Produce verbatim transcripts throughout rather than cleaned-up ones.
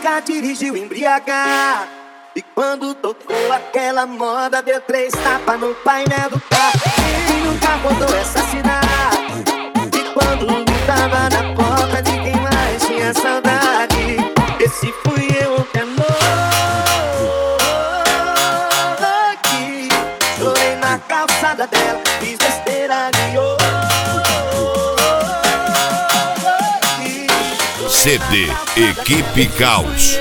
nunca dirigiu embriagado. E quando tocou aquela moda, deu três tapas no painel do carro. Quem nunca rodou essa cidade? E quando tava na porta de quem mais tinha saudade, esse fui eu ontem à noite. Chorei na calçada dela, fiz besteira de hoje. C D Equipe Caos.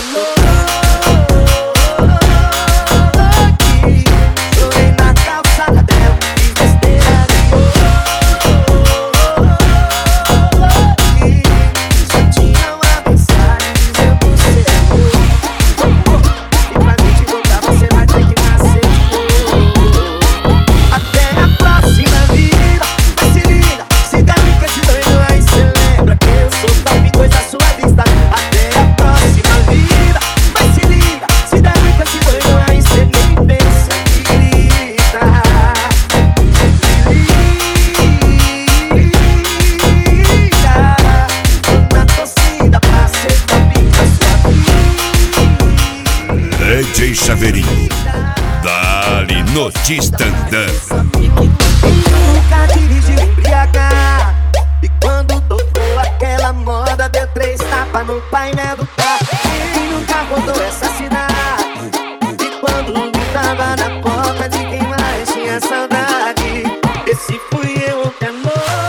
D J Chaveirinho, dá-lhe no Tistandã. Nunca dirigiu embriagado. E quando tocou aquela moda, deu três tapas no painel do carro. Quem nunca rodou essa cidade? E quando tava na porta de quem mais tinha saudade, esse fui eu ontem à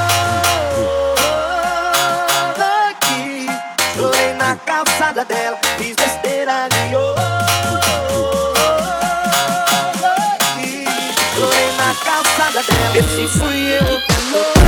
noite. Chorei na calçada dela, fiz besteira de hoje. Chorei na calçada dela, esse fui eu.